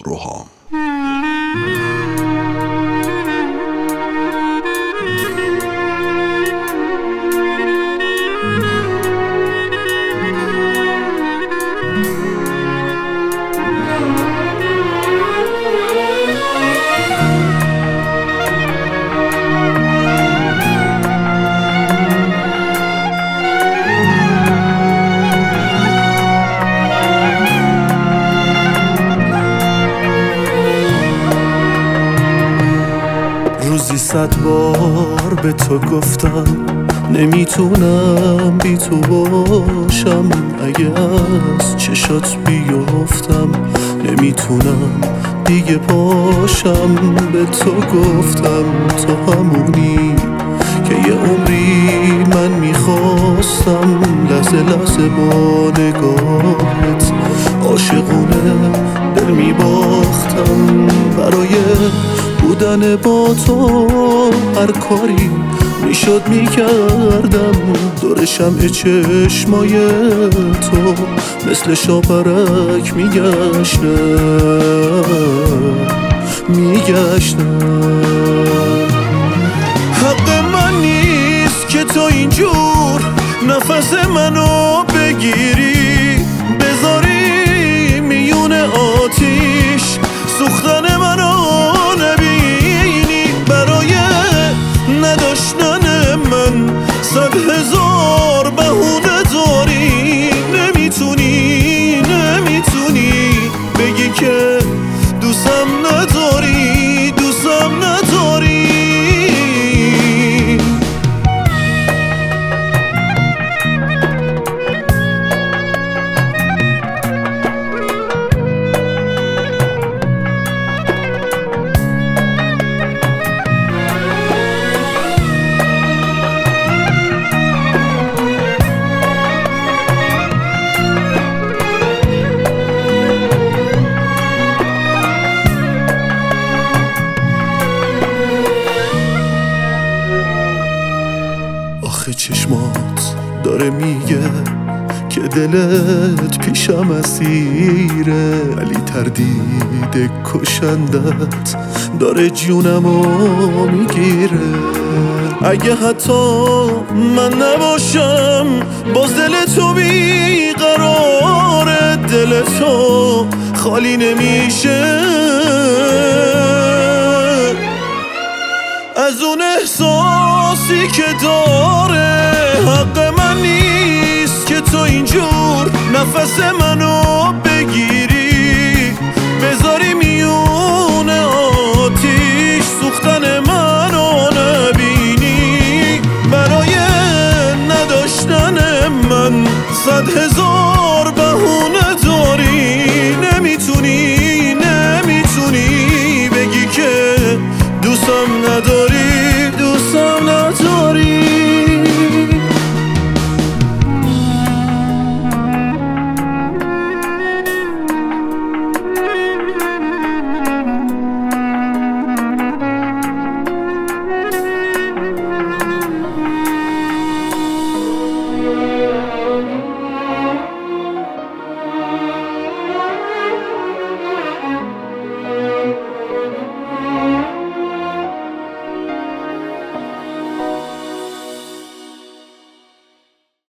روحام. روزی 100 بار به تو گفتم نمیتونم بی تو باشم، اگه از چشات بیفتم نمیتونم دیگه پاشم. به تو گفتم تو همونی که یه عمری من میخواستم، لحظه لحظه با نگاهت عاشقونه دل میباختم. برای بودن با تو هر کاری میشد میکردم، دور شمع چشمای تو مثل شاپرک میگشتم. حق من نیست که تو اینجور نفس منو بگیری، بذاری میون آتیش سوختن منو نبینی. برای نداشتن من 100,000 بهونه داری، نمیتونی بگی که دوستم نداری، دوستم نداری. آخه چشمات داره میگه که دلت پیشم اسیره، ولی تردید کشندت داره جونمو میگیره. اگه حتی من نباشم باز دل تو بیقراره، دل تو خالی نمیشه از اون احساسی که داره. حق من نیست که تو اینجور نفس منو